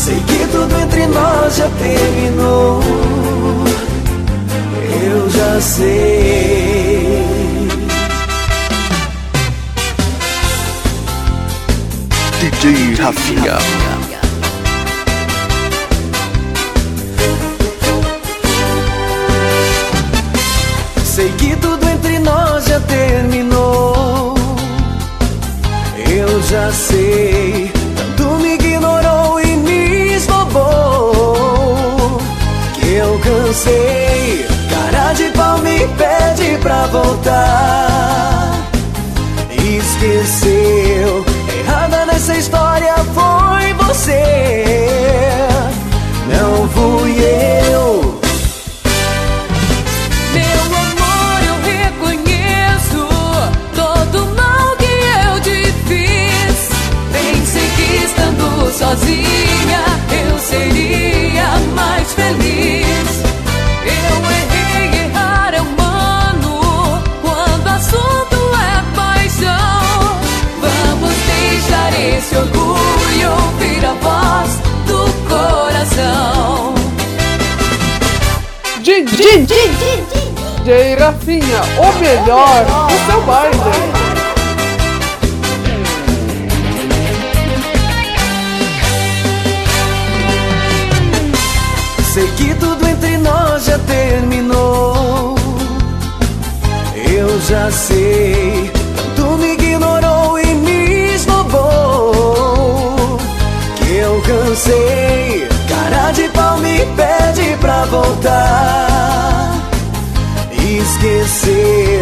Sei que tudo entre nós já terminou. Eu já sei. DJ Rafinha. Sei que tudo entre nós já terminou. Eu já sei. Tanto me ignorou e me esnobou que eu cansei. Cara de pau me pede pra voltar. Esqueceu. Errada nessa história foi você, não fui eu. Meu amor, eu reconheço todo o mal que eu te fiz. Pensei que estando sozinha eu seria mais feliz. Eu errei, errar é humano quando o assunto é paixão. Vamos deixar esse orgulho ouvir a voz do coração. DJ Rafinha, o melhor do seu baile. Sei que tudo entre nós já terminou. Eu já sei. Tanto me ignorou e me esnobou que eu cansei. Cara de pau me pede pra voltar. Esquecer.